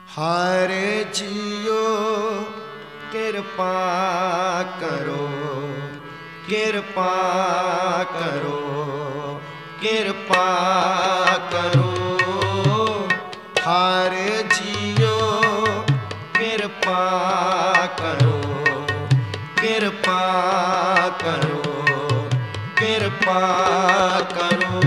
ਹਰ JIO ਕਿਰਪਾ ਕਰੋ, ਕਿਰਪਾ ਕਰੋ, ਕਿਰਪਾ ਕਰੋ। ਹਰ ਜੀਓ ਕਿਰਪਾ ਕਰੋ, ਕਿਰਪਾ ਕਰੋ, ਕਿਰਪਾ ਕਰੋ।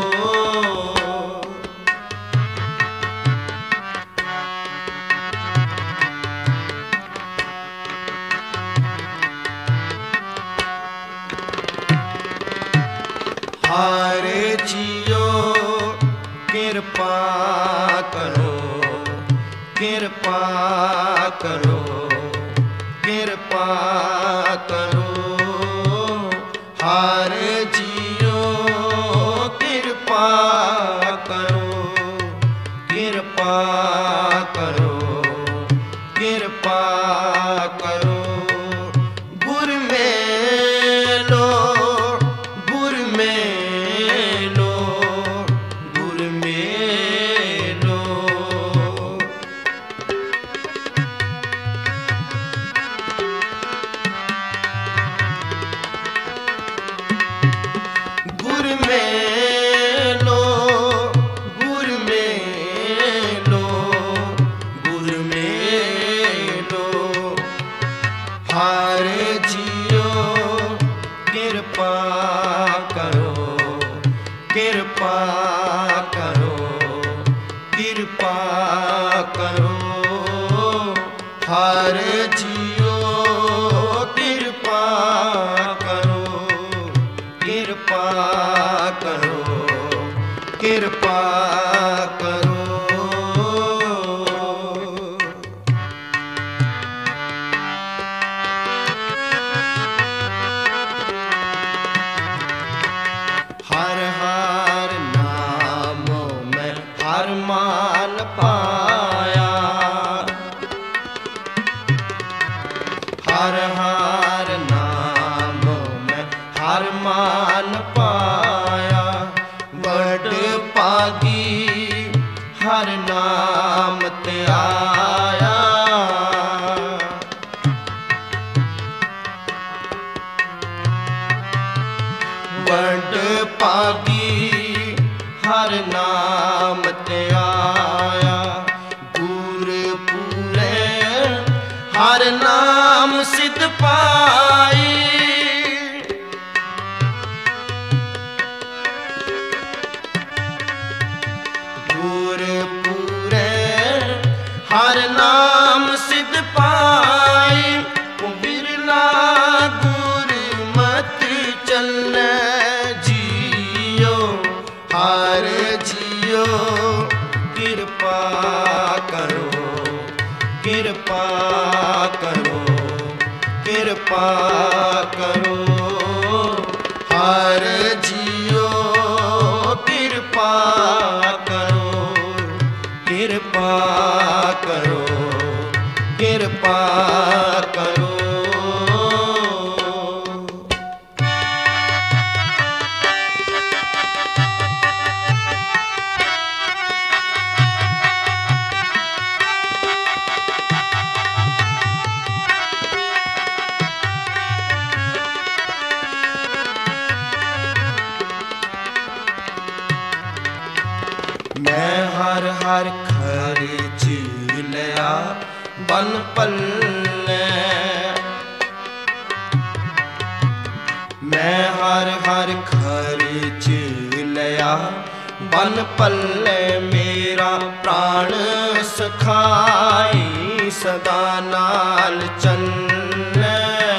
ਹਰ ਜੀਓ ਕਿਰਪਾ ਕਰੋ, ਕਿਰਪਾ ਕਰੋ, ਕਿਰਪਾ ਕਰੋ। ਹਰ ਜੀਓ ਕਿਰਪਾ ਕਰੋ, ਕਿਰਪਾ ਕਰੋ, ਕਿਰਪਾ ਕਰੋ। ਗੁਰ ਮੇਲੋ, ਗੁਰ ਮੇਲੋ, ਗੁਰ ਮੇਲੋ। ਗੁਰ ਮੇਲੋ, ਗੁਰ ਮੇਲੋ, ਗੁਰ ਮੇਲੋ। ਹਰ ਜੀਓ ਕਿਰਪਾ ਕਰੋ, ਕਿਰਪਾ ਕਰੋ, ਕਿਰਪਾ ਕਰੋ। ਹਰ ਜੀਓ ਕਿਰਪਾ ਕਰੋ, ਕਿਰਪਾ ਕਰੋ, ਕਿਰਪਾ ਕਰੋ। ਹਰ ਹਰ ਨਾਮੋ ਮੈਂ ਹਰ ਮਾਨ ਪਾਇਆ, ਹਰ ਹਰ ਨਾਮੋ ਮੈਂ ਹਰ ਮਾਨ ਪਾਇਆ। ਵਡ ਭਾਗੀ ਹਰ ਨਾਮ ਤੇ ਆਇਆ, ਵਡ ਭਾਗੀ ਹਰ ਨਾਮ ਤੇ ਆਇਆ। ਗੁਰ ਪੂਰੇ ਹਰ ਨਾਮ ਸਿਧ ਪਾਈ, ਗੁਰ ਪੂਰੇ ਹਰ ਨਾਮ ਸਿਧ ਪਾਈ। ਬਿਰਲਾ ਗੁਰਮਤਿ ਚੱਲੈ ਜੀਓ, ਹਰ ਜੀਓ ਕਿਰਪਾ ਕਰੋ, ਕਿਰਪਾ ਕਰੋ, ਕਿਰਪਾ ਕਰੋ। ਹਰ ਜੀਓ ਕਿਰਪਾ ਕਰੋ, ਕਿਰਪਾ ਕਰੋ, ਕਿਰਪਾ ਕਰੋ। ਮੈਂ ਹਰ ਹਰ ਖਰਚ ਲਿਆ ਬਨ ਪੱਲੇ, ਮੈਂ ਹਰ ਹਰ ਖਰਚ ਲਿਆ ਬਨ ਪੱਲੇ। ਮੇਰਾ ਪ੍ਰਾਣ ਸਖਾਈ ਸਦਾ ਨਾਲ ਚੱਲੇ,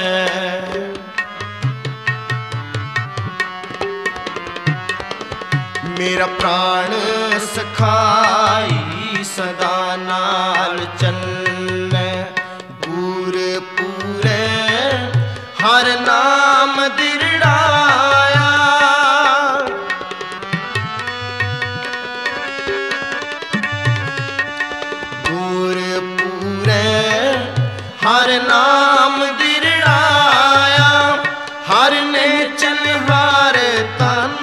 ਮੇਰਾ ਪ੍ਰਾਣ ਸਖਾਈ ਸਦਾ ਨਾਲ ਚੱਲੇ। ਗੁਰ ਪੂਰੇ ਹਰ ਨਾਮ ਦਿਰੜਾਇਆ, ਗੁਰ ਪੂਰੇ ਹਰ ਨਾਮ ਦਿਰੜਾਇਆ। ਹਰ ਨੇ ਚਲ ਹਰ ਤਨ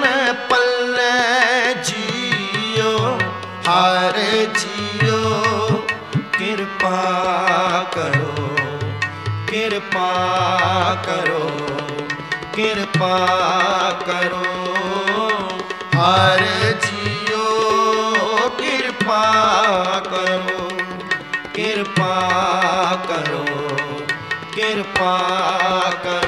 ਪੱਲੇ ਜੀਓ, ਹਰ ਜੀਓ किरपा करो, किरपा करो, किरपा करो, हर जियो किरपा करो, किरपा करो, किरपा करो।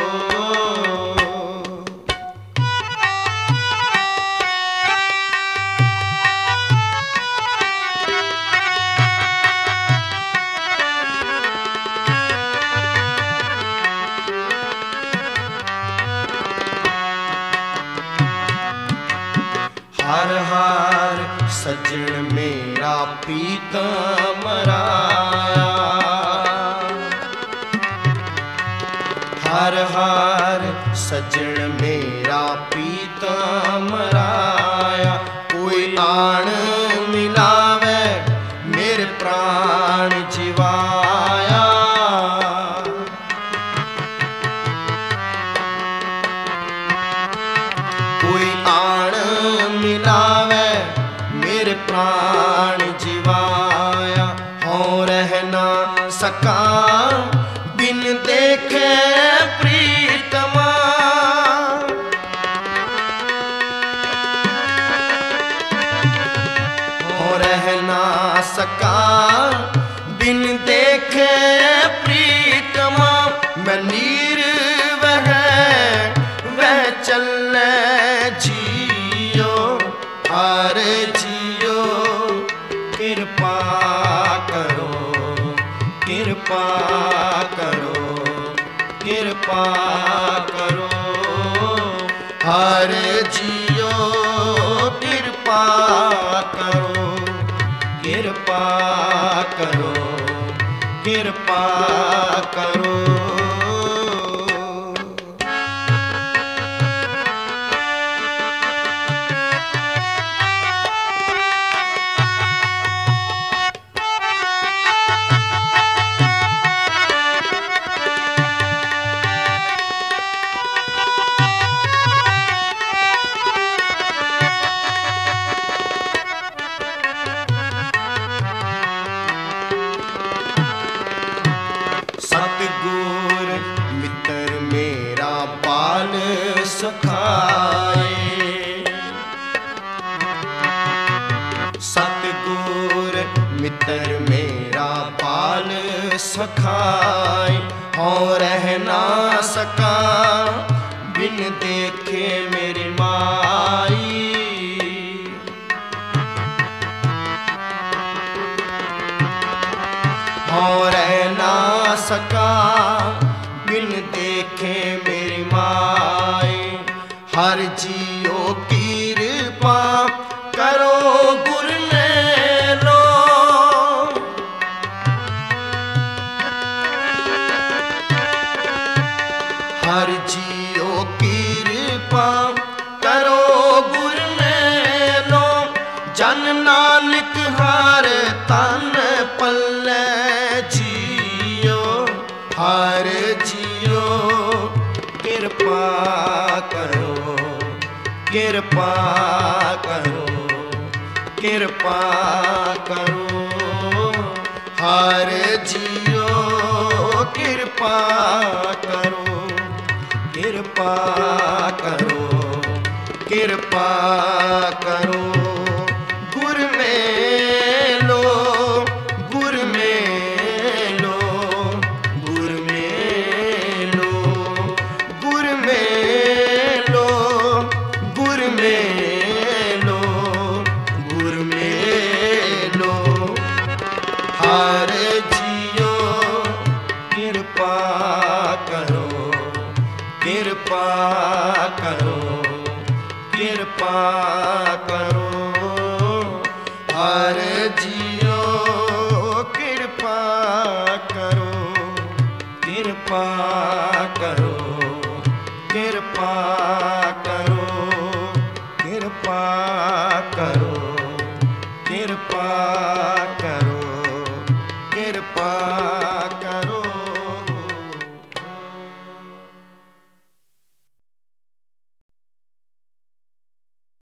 हर हर सजन मेरा पीताम्बराया, हर हर सजन मेरा पीताम्बराया, कोई आन मिलावे मेरे प्राण जिवाया। कोई आन मिलावे मेरे प्राण जिवाया, हों रह ना सका बिन देखे प्रीतमा। हों रह ना सका बिन देखे प्रीतमा, मैं नीर वह चलने जियो, हर जियो किरपा करो, किरपा करो, किरपा करो, हर जियो किरपा करो, किरपा करो, किरपा करो। सतगुर मित्र मेरा पाल सखाए, सतगुर मित्र मेरा पाल सखाए, हों रह ना सका बिन देखे मेरी माई। हों रह ना सका बिन देखे मेरी माई, हर जियो किरपा करो गुर ने लो। हर जियो किरपा करो गुर ने लो, जन नानक हर तन पल्ले जियो, हर जियो किरपा करो, किरपा करो, किरपा करो, हर जियो किरपा करो, किरपा करो, किरपा करो। गुर में लो, गुर में लो, गुर में लो, गुर में लो, गुर में लो, गुर में लो, हर जियो किरपा करो, किरपा करो, किरपा करो, हर जियो किरपा करो, किरपा करो, किरपा करो, किरपा करो।